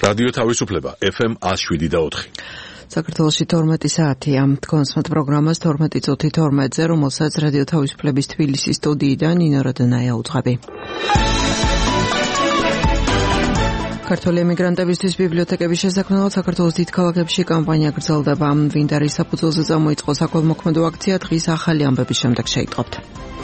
რადიო თავისუფლება FM 107.4. საქართველოში 12 საათია. კონსმოთ პროგრამას 12 წუთი 12-ზე, რომელსაც რადიო თავისუფლების თბილისის სტუდიიდან ნინო როდონაია უძღვები. ქართული ემიგრანტებისთვის ბიბლიოთეკების შესაქმნელად საქართველოს დიდ ქალაქებში კამპანია გრძელდება. ვინდარის საფუძველზე წამოიწყო საქველმოქმედო აქცია დღის ახალი ამბების შემდეგ შეიტყობთ.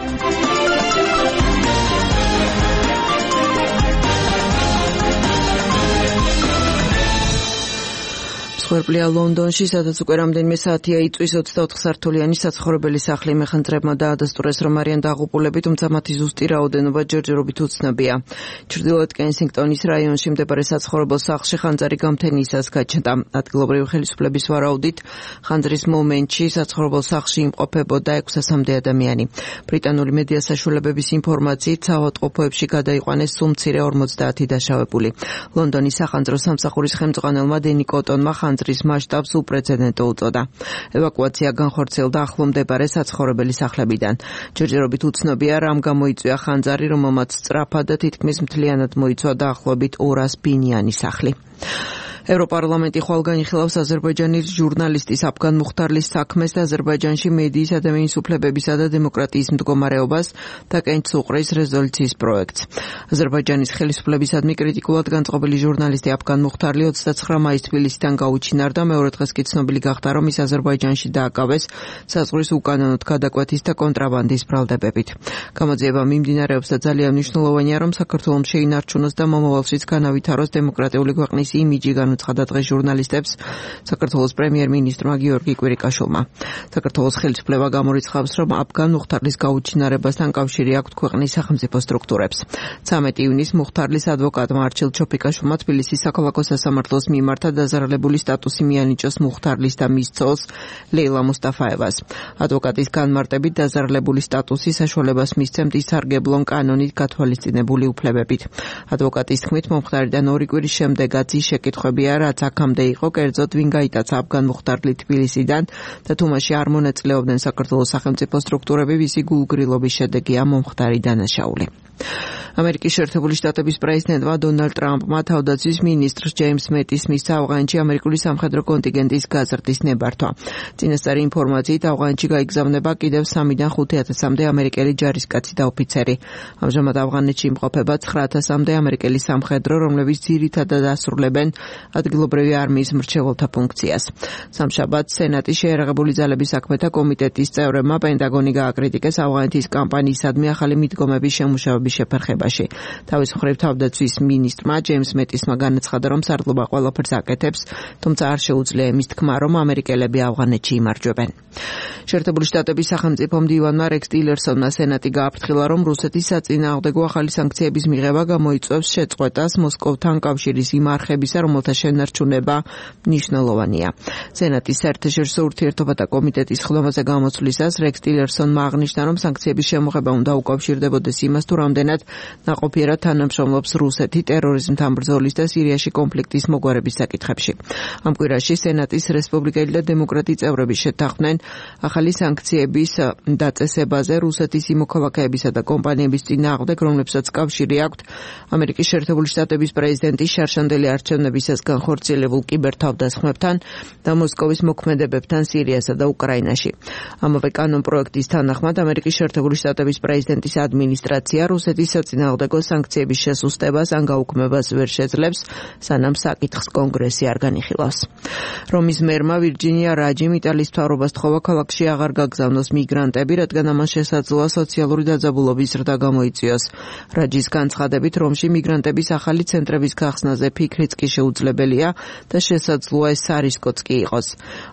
ხერპლია ლონდონში, სადაც უკვე რამდენიმე საათია იწვის 24 სართულიანი საცხოვრებელი სახლი. მეხანძრებმა დაადასტურეს, რომ არიან დაღუპულები, თუმცა მათი ზუსტი რაოდენობა ჯერჯერობით უცნობია. ჩრდილოეთ კენსინგტონის რაიონში მდებარე საცხოვრებელ სახლში ხანძარი გამთენიისას გაჩნდა. ადგილობრივი ხელისუფლების ვარაუდით, ხანძრის მომენტში საცხოვრებელ სახლში იმყოფებოდა 600-მდე ადამიანი. ბრიტანული მედია საშუალებების ინფორმაციით, საავადმყოფოებში გადაიყვანეს სულ მცირე 50 დაშავებული. ლონდონის სახანძრო სამსახურის ხელმძღვანელმა დენი კოტონმა ხანძრის მასშტაბს უპრეცედენტო უწოდა. ევაკუაცია განხორციელდა ახლო მდებარე საცხოვრებელი სახლებიდან. ჯერჯერობით უცნობია, რამ გამოიწვია ხანძარი, რომელმაც სწრაფად და თითქმის მთლიანად მოიცვა დაახლოებით 200 ბინიანი სახლი. ევროპარლამენტი ხვალ განიხილავს აზერბაიჯანის ჟურნალისტის აფგან მუხთარლის საქმეს და აზერბაიჯანში მედიის ადამიანის უფლებებისა და დემოკრატიის მდგომარეობას დაკენჭს უყრის რეზოლუციის პროექტს. აზერბაიჯანის ხელისუფლებისადმი კრიტიკულად განწყობილი ჟურნალისტი აფგან მუხთარლი 29 მაისს თბილისიდან გაუჩინარდა. მეორე დღეს კი ცნობილი გახდა, რომ ის აზერბაიჯანში დააკავეს საზღვრის უკანონოდ გადაკვეთის და კონტრაბანდის ბრალდებებით. გამოძიება მიმდინარეობს და ძალიან მნიშვნელოვანია, რომ საქართველოს შეინარჩუნოს და მომავალშიც განავითაროს დემოკრატიული ქვეყნის იმიჯი, ცხადა დღეს ჟურნალისტებს საქართველოს პრემიერ-მინისტრმა გიორგი კვირიკაშვილმა. საქართველოს ხელისუფლება გამორიცხავს, რომ აფგან მუხთარლის გაუჩინარებასთან კავშირი აქვთ ქვეყნის სახელმწიფო სტრუქტურებს. 13 ივნისს მუხთარლის ადვოკატმა არჩილ ჩოფიკაშვილმა თბილისის საქალაქო სასამართლოს მიმართა დაზარალებული სტატუსი მიანიჭოს მუხთარლის და მის ცოლს ლეილა მუსტაფაევას. ადვოკატის განმარტებით დაზარალებული სტატუსი საშუალებას მისცემთ ისარგებლონ კანონით გათვალისწინებული უფლებებით. ადვოკატის თქმით, მომხდარიდან 2 კვირის შემდეგაც ის შეკითხვები რაც აქამდე იყო, კერძოდ ვინ გაიტაცა აფგან მუხთარლი თბილისიდან და თუმაში არ მონაწილეობდნენ საქართველოს სახელმწიფო სტრუქტურები, ვისი გულგრილობის შედეგია მომხდარი დანაშაული. ამერიკის შეერთებული შტატების პრეზიდენტმა დონალდ ტრამპმა თავდაცვის მინისტრს ჯეიმს მეტის მისცა ავღანეთში ამერიკული სამხედრო კონტინგენტის გაზრდის ნებართვა. წინასწარი ინფორმაციით, ავღანეთში გაიგზავნება კიდევ 3-დან 5,000-მდე ამერიკელი ჯარისკაცი და ოფიცერი. ამჟამად ავღანეთში იმყოფება 9,000-მდე ამერიკელი სამხედრო, რომლებიც ძირითადად ასრულებენ ადგილობრივი არმიის მრჩეველთა ფუნქციას. სამშაბათს სენატის შეიარაღებული ძალების საქმეთა კომიტეტის წევრებმა პენტაგონი გააკრიტიკეს ავღანეთის კამპანიისადმი ახალი მიდგომების შემუშავების შეფერხებაში. თავის მხრივ თავდაცვის მინისტრმა ჯეიმს მეტისმა განაცხადა, რომ სარდლობა ყველაფერს აკეთებს, თუმცა არ შეუძლია იმის თქმა, რომ ამერიკელები ავღანეთში იმარჯვებენ. შეერთებული შტატების სახელმწიფო მდივანმა რექს ტილერსონმა სენატი გააფრთხილა, რომ რუსეთის საწინააღმდეგო ახალი სანქციების მიღება გამოიწვევს შეწყვეტას მოსკოვთან კავშირის იმ არხებისა, რომელთა შენარჩუნება მნიშვნელოვანია. სენატის საერთაშორისო ურთიერთობათა კომიტეტის ხდომაზე გამოსვლისას რექს ტილერსონმა აღნიშნა, რომ სანქციების შემოღება უნდა უკავშირდებოდეს იმას, თუ რამდენად ნაყოფიერად თანამშრომლობს რუსეთი ტერორიზმთან ბრძოლის და სირიაში კონფლიქტის მოგვარების საკითხებში. ამ კვირაში სენატის რესპუბლიკელი და დემოკრატი წევრები შეთანხმდნენ ახალი სანქციების დაწესებაზე რუსეთის იმოქალაქეებისა და კომპანიების წინააღმდეგ, რომლებსაც კავშირი აქვთ ამერიკის შეერთებული შტატების პრეზიდენტის შარშანდელი არჩევნებისას განხორციელებულ კიბერთავდასხმებთან და მოსკოვის მოქმედებებთან სირიასა და უკრაინაში. ამავე კანონპროექტის თანახმად ამერიკის შეერთებული შტატების პრეზიდენტის ადმინისტრაცია რუსეთის საწინააღმდეგო სანქციების შესუსტებას ან გაუქმებას ვერ შეძლებს, სანამ საკითხს კონგრესი არ განიხილავს. რომის მერმა ვირჯინია რაჯიმ იტალიის მთავრობას თხოვა ქალაქში აღარ გაგზავნოს მიგრანტები, რადგან ამან შესაძლოა სოციალური დაძაბულობის ზრდა გამოიწვიოს. რაჯის განცხადებით, რომში მიგრანტების ახალი ცენტრების გახსნაზე ფიქრიც კი შეუძლებელია და შესაძლოა ეს სარისკოც კი იყოს.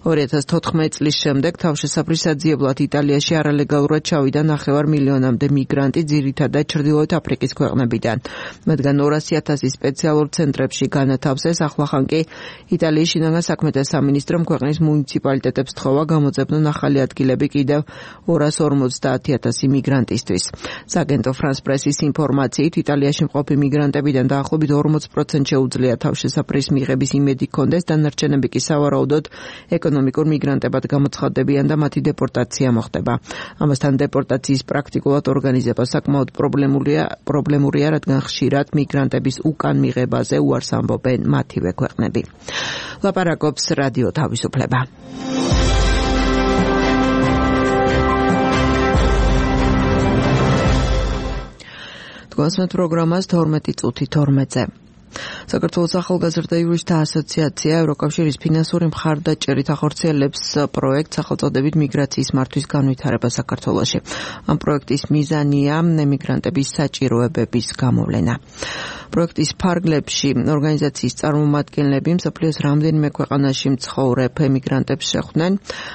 2014 წლის შემდეგ თავშესაფრის საძიებლად იტალიაში არალეგალურად ჩავიდა 9 მილიონამდე მიგრანტი, ძირითადად ჩრდილოეთ აფრიკის ქვეყნებიდან. მათგან 200,000 სპეციალურ ცენტრებში განათავსეს. ახლახან კი იტალიის შინაგან საქმეთა სამინისტრომ ქვეყნის მუნიციპალიტეტებს თხოვა გამოძებნონ ახალი ადგილები კიდევ 250,000 მიგრანტისთვის. სააგენტო ფრანს პრესის ინფორმაციით, იტალიაში მყოფი მიგრანტებიდან დაახლოებით 40% შეუძლია თავშესაფრის მიღების იმედი ჰქონდეს, დანარჩენები კი სავარაუდოდ ეკონომიკურ მიგრანტებად გამოცხადდებიან და მათი დეპორტაცია მოხდება. ამასთან დეპორტაციის პრაქტიკულად ორგანიზება საკმაოდ პრობლემულია პრობლემურია, რადგან ხშირად მიგრანტების უკან მიღებაზე უარს ამბობენ მათივე ქვეყნები. ლაპარაკობს რადიო თავისუფლება. თქვენს პროგრამას 12 წუთი 12-ზე. საქართველოს ახალგაზრდა იურისტთა ასოციაცია ევროკავშირის ფინანსური მხარდაჭერით ახორციელებს პროექტს სახელწოდებით მიგრაციის მართვის განვითარება საქართველოში. ამ პროექტის მიზანია ემიგრანტების საჭიროებების გამოვლენა. პროექტის ფარგლებში ორგანიზაციის წარმომადგენლები მსოფლიოს რამდენიმე ქვეყანაში მცხოვრებ ემიგრანტებს შეხვდნენ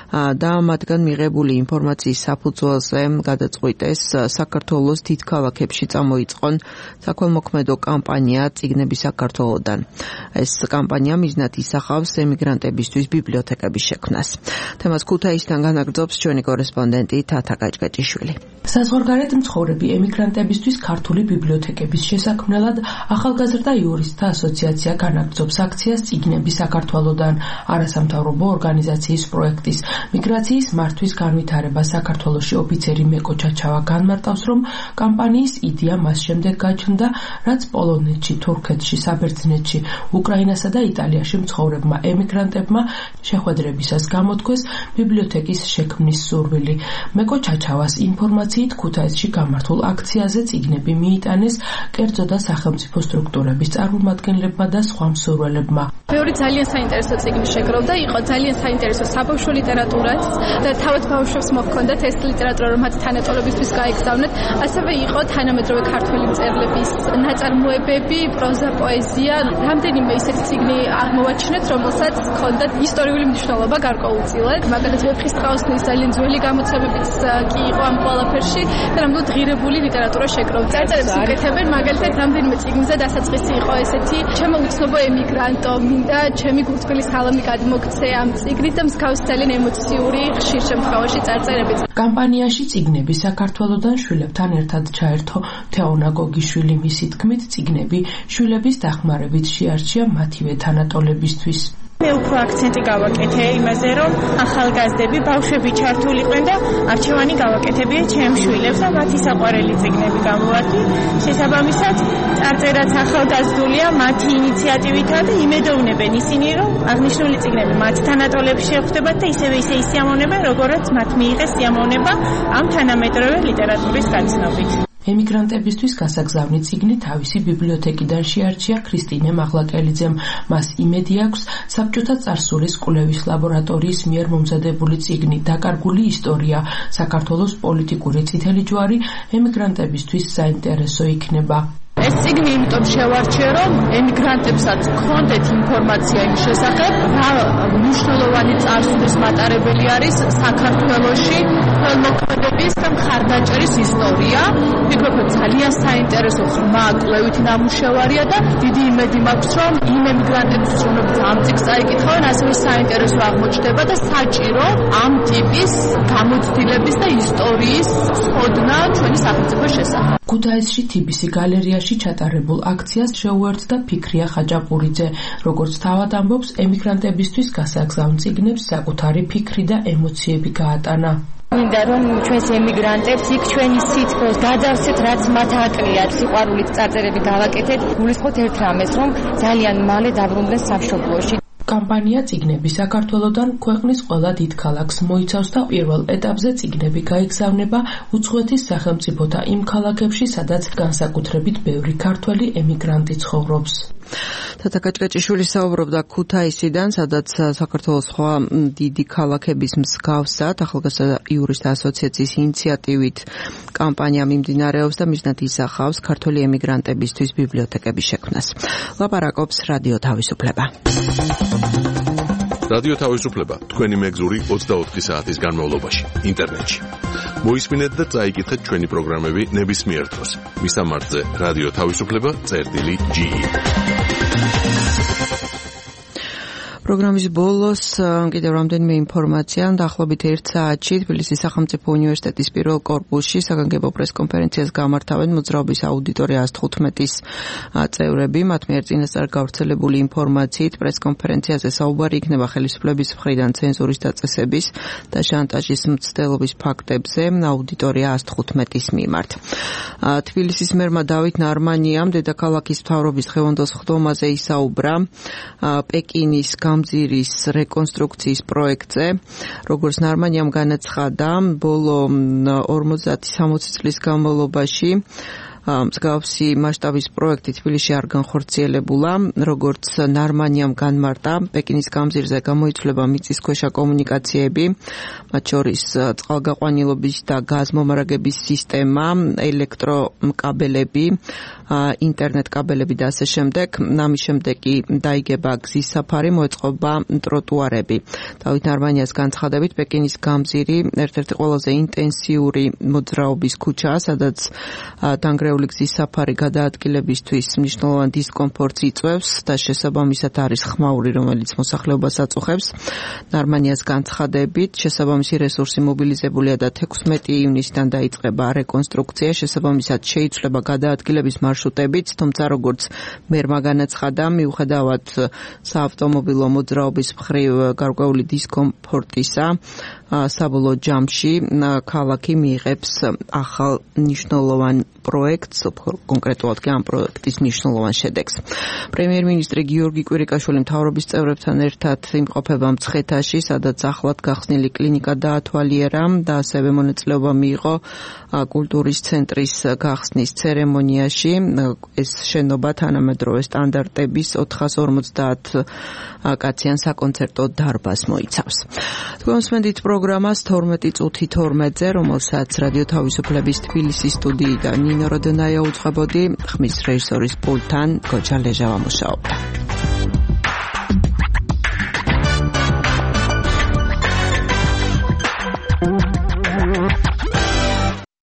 და მათგან მიღებული ინფორმაციის საფუძველზე გადაწყვიტეს საქართველოს დიდ ქალაქებში წამოიწყონ საქველმოქმედო კამპანია წიგნები საქართველოდან. ეს კამპანია მიზნად ისახავს ემიგრანტებისთვის ბიბლიოთეკების შექმნას. თემას ქუთაისიდან განაგრძობს ჩვენი კორესპონდენტი თათა გაჭგაჭიშვილი. საზღვარგარეთ მცხოვრები ემიგრანტებისთვის ქართული ბიბლიოთეკების შესაქმნელად ახალგაზრდა იურისტთა ასოციაცია განაგრძობს აქციას წიგნები საქართველოდან. არასამთავრობო ორგანიზაციის პროექტის მიგრაციის მართვის განვითარება საქართველოში ოფიცერი მეკო ჩაჩავა განმარტავს, რომ კამპანიის იდეა მას შემდეგ გაჩნდა, რაც პოლონეთში, თურქეთში, საბერძნეთში, უკრაინასა და იტალიაში მცხოვრებმა ემიგრანტებმა შეხვედრებისას გამოთქვეს ბიბლიოთეკის შექმნის სურვილი. მეკო ჩაჩავას ინფორმაციით ქუთაისში გამართულ აქციაზე წიგნები მიიტანეს კერძო და სახელმწიფო სტრუქტურების წარმომადგენლებმა და სხვა მსურველებმა. მეორე ძალიან საინტერესო წიგნი შეგროვდა, იყო ძალიან საინტერესო საბავშვო ლიტერატურაც და თავად ბავშვებს მოჰქონდათ ეს ლიტერატურა, რომ მათ თანატოლებისთვის გაეგზავნათ. ასევე იყო თანამედროვე ქართველი მწერლების ნაწარმოებები, პროზა, პოეზია. რამდენიმე ისეთი წიგნი აღმოვაჩინეთ, რომელსაც ჰქონდათ ისტორიული მნიშვნელობა გარკვეულწილად. მაგალითად, ვეფხისტყაოსნის ძალიან ძველი გამოცემებიც კი იყო ამ ყველაფერში და ნამდვილად ღირებული ლიტერატურა შეგროვდა. წარწერებს უკეთებენ, მაგალითად, რამდენიმე წიგნზე დასაწყისი იყო ესეთი: ჩემო უცნობო ემიგრანტო, მინდა ჩემი გულთბილი სალამი გადმოგცე ამ წიგნით და მსგავს ძალიან ემოციური ხშირ შემთხვევაში წარწერებიც. კამპანიაში წიგნები საქართველოდან შვილებთან ერთად ჩაერთო თეონა გოგიშვილი. მისი თქმით, წიგნები შვილების დახმარებით შეარჩია მათივე თანატოლებისთვის. მე უფრო აქცენტი გავაკეთე იმაზე, რომ ახალგაზრდები, ბავშვები ჩართულიყვენ და არჩევანი გავაკეთებია ჩემ შვილებს და მათი საყვარელი წიგნები გამოვადი. შესაბამისად, წარწერაც ახალგაზრდულია მათი ინიციატივითაა და იმედოვნებენ ისინი, რომ აღნიშნული წიგნები მათ თანატოლებში შეხვდებათ და ისევე ისიამოვნებენ, როგორაც მათ მიიღეს სიამოვნება ამ თანამედროვე ლიტერატურის გაცნობით. ემიგრანტებისთვის გასაგზავნი წიგნი თავისი ბიბლიოთეკიდან შეარჩია ქრისტინე მაღლაკელიძემ. მას იმედი აქვს, საბჭოთა წარსულის კვლევის ლაბორატორიის მიერ მომზადებული წიგნი „დაკარგული ისტორია. საქართველოს პოლიტიკური წითელი ჯვარი“ ემიგრანტებისთვის საინტერესო იქნება. ეს წიგნი იმიტომ შევარჩიე, რომ ემიგრანტებსაც ჰქონდეთ ინფორმაცია იმ შესახებ, რა მნიშვნელოვანი წარსულის მატარებელი არის საქართველოში ხელმოქმედების და მხარდაჭერის ისტორია. ვფიქრობ, რომ ძალიან საინტერესო ღრმა კვლევითი ნამუშევარია და დიდი იმედი მაქვს, რომ იმ ემიგრანტებისთვის, რომლებიც ამ წიგნს წაიკითხავენ, ასევე საინტერესო აღმოჩნდება და საჭირო ამ ტიპის გამოცდილების და ისტორიის სხოდნა ჩვენი სახელმწიფოს შესახებ. ქუთაისში თიბისი გალერეაში ჩატარებულ აქციას შეუერთდა ფიქრია ხაჭაპურიძე. როგორც თავად ამბობს, ემიგრანტებისთვის გასაგზავნ წიგნებს საკუთარი ფიქრი და ემოციები გაატანა. მინდა რომ ჩვენს ემიგრანტებს იქ ჩვენი სითბოს გადავსეთ, რაც მათ აკლიათ, სიყვარულით წარწერები გავაკეთეთ. გულისხმობთ ერთ რამეს, რომ ძალიან მალე დაბრუნდნენ სამშობლოში. კამპანია წიგნები საქართველოდან ქვეყნის ყველა დიდ ქალაქს მოიცავს და პირველ ეტაპზე წიგნები გაიგზავნება უცხოეთის სახელმწიფოთა იმ ქალაქებში, სადაც განსაკუთრებით ბევრი ქართველი ემიგრანტი ცხოვრობს. თათა გაჭგაჭიშვილი საუბრობდა ქუთაისიდან, სადაც საქართველოს სხვა დიდი ქალაქების მსგავსად ახალგაზრდა იურისტთა ასოციაციის ინიციატივით კამპანია მიმდინარეობს და მიზნად ისახავს ქართველი ემიგრანტებისთვის ბიბლიოთეკების შექმნას. ლაპარაკობს რადიო თავისუფლება. რადიო თავისუფლება თქვენი მეგზური 24 საათის განმავლობაში ინტერნეტში. მოისმინეთ და წაიკითხეთ ჩვენი პროგრამები ნებისმიერ დროს. მისამართზე რადიო თავისუფლება წერტილი.ge. პროგრამის ბოლოს კიდევ რამდენიმე ინფორმაცია დაახლოებით 1 საათში თბილისის სახელმწიფო უნივერსიტეტის პირველ კორპუსში საგანგებო პრესკონფერენციას გამართავენ მოძრაობის აუდიტორია 115-ის წევრები. მათ მიერ წინასწარ გავრცელებული ინფორმაციით პრესკონფერენციაზე საუბარი იქნება ხელისუფლების მხრიდან ცენზურის დაწესების და შანტაჟის მცდელობის ფაქტებზე აუდიტორია 115-ის მიმართ. თბილისის მერმა დავით ნარმანიამ დედაქალაქის მთავრობის ხელმძღვანელოს ხდომაზე ისაუბრა პეკინის გამზირის რეკონსტრუქციის პროექტზე. როგორც ნარმანიამ განაცხადა, ბოლო 50-60 წლის განმავლობაში მსგავსი მასშტაბის პროექტი თბილისში არ განხორციელებულა. როგორც ნარმანიამ განმარტა, პეკინის გამზირზე გამოიცვლება მიწისქვეშა კომუნიკაციები, მათ შორის წყალგაყვანილობის და გაზმომარაგების სისტემა, ელექტროკაბელები, ინტერნეტ კაბელები და ასე შემდეგ. ამის შემდეგ კი დაიგება გზის საფარი, მოეწყობა ტროტუარები. დავით ნარმანიას განცხადებით, პეკინის გამზირი ერთ-ერთი ყველაზე ინტენსიური მოძრაობის ქუჩაა, სადაც დანგრეული გზის საფარი გადაადგილებისთვის მნიშვნელოვან დისკომფორტს იწვევს და შესაბამისად არის ხმაური, რომელიც მოსახლეობას აწუხებს. ნარმანიას განცხადებით, შესაბამისი რესურსი მობილიზებულია და 16 ივნისიდან დაიწყება რეკონსტრუქცია, შესაბამისად შეიცვლება გადაადგილების მარშრუტებიც, თუმცა როგორც მერმა განაცხადა, მიუხედავად საავტომობილო მოძრაობის მხრივ გარკვეული დისკომფორტისა, საბოლოო ჯამში ქალაქი მიიღებს ახალ მნიშვნელოვან პროექტს, კონკრეტულად კი ამ პროექტის მნიშვნელოვან შედეგს. პრემიერ-მინისტრი გიორგი კვირიკაშვილი მთავრობის წევრებთან ერთად იმყოფება მცხეთაში, სადაც ახლად გახსნილი კლინიკა დაათვალიერა და ასევე მონაწილეობა მიიღო კულტურის ცენტრის გახსნის ცერემონიაში. ეს შენობა თანამედროვე სტანდარტების 450 კაციან საკონცერტო დარბაზს მოიცავს. თქვენ მსმენთ პროგრამას 12:12-ზე, რომელსაც რადიო თავისუფლების თბილისის სტუდიიდან ნინო როდონაია უძღვებოდი, ხმის რეჟისორის პულტთან გოჯა ლეჟავა მუშაობდა.